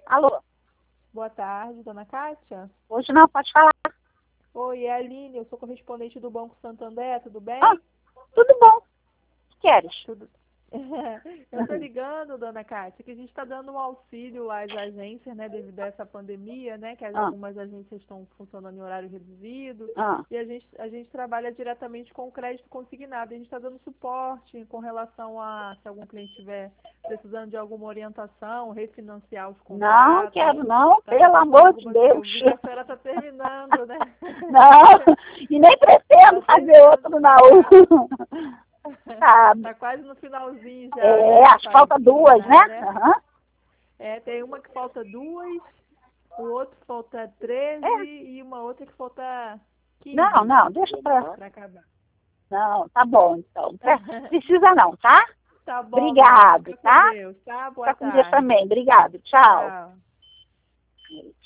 Alô? Boa tarde, dona Kátia. Hoje não, pode falar. Oi, é a Aline, eu sou correspondente do Banco Santander, tudo bem? Ah, tudo bom. O que queres? Tudo. Eu estou ligando, dona Kátia, que a gente está dando um auxílio às agências, né, devido a essa pandemia, né, que algumas agências estão funcionando em horário reduzido, e a gente trabalha diretamente com o crédito consignado. A gente está dando suporte com relação a se algum cliente estiver precisando de alguma orientação, refinanciar os contratos. Não quero não, Tá pelo amor de Deus. Eu vi que a senhora está terminando, né? Não, e nem pretendo fazer outro não. Tá. Tá quase no finalzinho já, É, né? acho que falta duas, né? Aham. É, tem uma que falta 2, o outro falta 13 É. e uma outra que falta 15 Não, deixa pra... acabar. Não, tá bom, então. Precisa não, tá? Tá bom, Obrigado, fica com tá? Deus, tá? Boa Fica com Deus tarde. também. Obrigado. Tchau. Tchau.